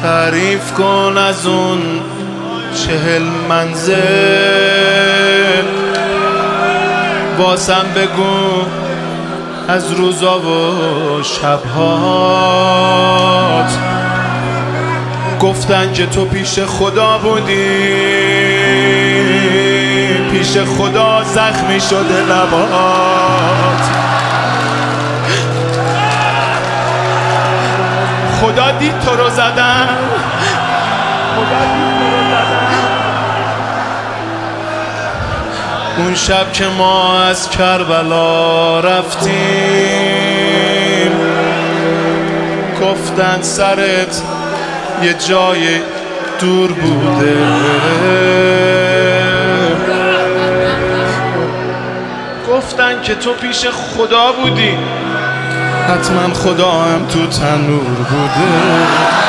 تعریف کن از اون 40 منزل، واسم بگو از روزا و شبهات. گفتن که تو پیش خدا بودی، پیش خدا زخمی شده لبات. خدا دید تو رو زدن، خدا دید تو رو زدن. اون شب که ما از کربلا رفتیم، گفتن سرت یه جای دور بوده. گفتن که تو پیش خدا بودی، حتما خدا هم تو تنور بوده.